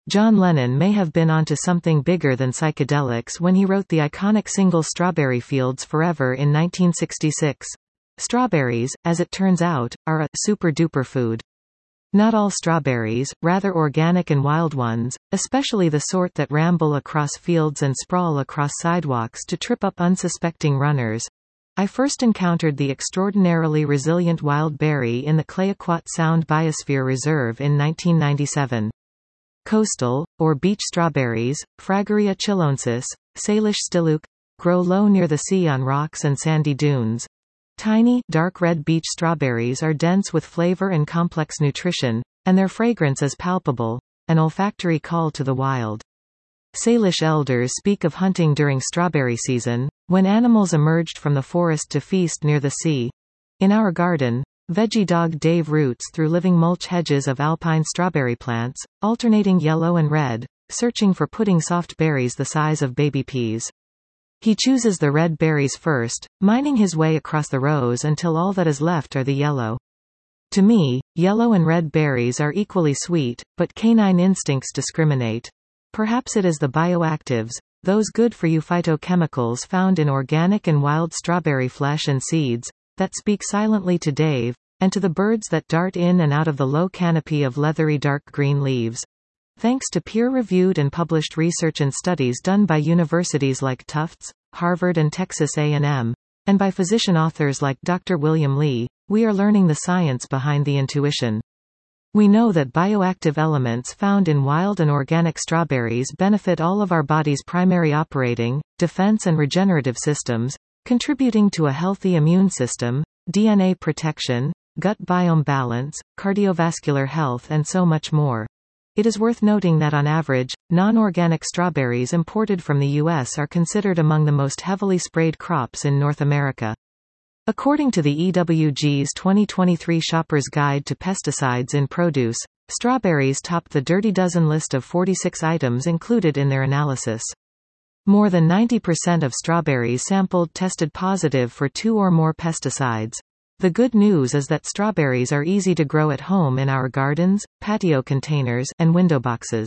John Lennon may have been onto something bigger than psychedelics when he wrote the iconic single Strawberry Fields Forever in 1966. Strawberries, as it turns out, are a super-duper food. Not all strawberries, rather organic and wild ones, especially the sort that ramble across fields and sprawl across sidewalks to trip up unsuspecting runners. I first encountered the extraordinarily resilient wild berry in the Clayoquot Sound Biosphere Reserve in 1997. Coastal, or beach strawberries, Fragaria chiloensis, Salish stiluc, grow low near the sea on rocks and sandy dunes. Tiny, dark red beach strawberries are dense with flavor and complex nutrition, and their fragrance is palpable, an olfactory call to the wild. Salish elders speak of hunting during strawberry season, when animals emerged from the forest to feast near the sea. In our garden, veggie dog Dave roots through living mulch hedges of alpine strawberry plants, alternating yellow and red, searching for pudding soft berries the size of baby peas. He chooses the red berries first, mining his way across the rows until all that is left are the yellow. To me, yellow and red berries are equally sweet, but canine instincts discriminate. Perhaps it is the bioactives, those good-for-you phytochemicals found in organic and wild strawberry flesh and seeds, that speak silently to Dave, and to the birds that dart in and out of the low canopy of leathery dark green leaves. Thanks to peer-reviewed and published research and studies done by universities like Tufts, Harvard and Texas A&M, and by physician authors like Dr. William Lee, we are learning the science behind the intuition. We know that bioactive elements found in wild and organic strawberries benefit all of our body's primary operating, defense and regenerative systems, contributing to a healthy immune system, DNA protection, gut biome balance, cardiovascular health and so much more. It is worth noting that on average, non-organic strawberries imported from the U.S. are considered among the most heavily sprayed crops in North America. According to the EWG's 2023 Shopper's Guide to Pesticides in Produce, strawberries topped the Dirty Dozen list of 46 items included in their analysis. More than 90% of strawberries sampled tested positive for 2 or more pesticides. The good news is that strawberries are easy to grow at home in our gardens, patio containers, and window boxes.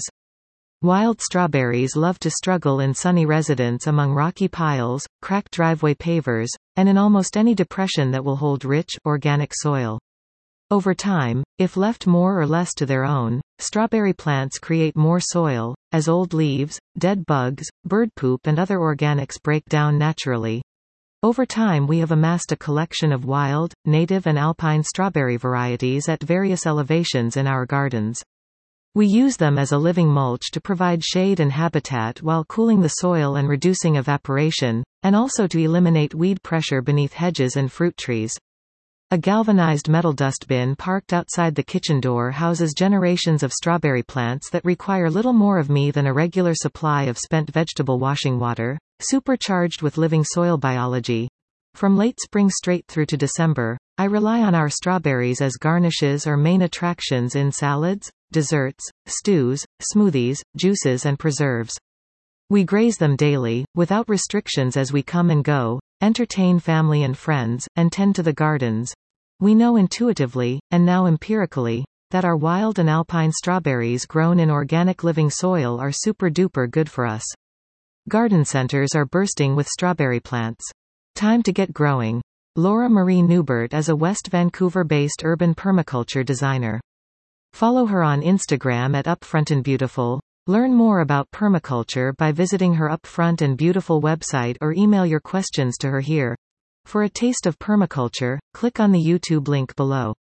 Wild strawberries love to struggle in sunny residence among rocky piles, cracked driveway pavers, and in almost any depression that will hold rich, organic soil. Over time, if left more or less to their own, strawberry plants create more soil, as old leaves, dead bugs, bird poop and other organics break down naturally. Over time we have amassed a collection of wild, native and alpine strawberry varieties at various elevations in our gardens. We use them as a living mulch to provide shade and habitat while cooling the soil and reducing evaporation, and also to eliminate weed pressure beneath hedges and fruit trees. A galvanized metal dustbin parked outside the kitchen door houses generations of strawberry plants that require little more of me than a regular supply of spent vegetable washing water, supercharged with living soil biology. From late spring straight through to December, I rely on our strawberries as garnishes or main attractions in salads, desserts, stews, smoothies, juices and preserves. We graze them daily, without restrictions as we come and go, entertain family and friends, and tend to the gardens. We know intuitively, and now empirically, that our wild and alpine strawberries grown in organic living soil are super-duper good for us. Garden centers are bursting with strawberry plants. Time to get growing. Laura Marie Newbert is a West Vancouver-based urban permaculture designer. Follow her on Instagram at Upfront and Beautiful. Learn more about permaculture by visiting her Upfront and Beautiful website or email your questions to her here. For a taste of permaculture, click on the YouTube link below.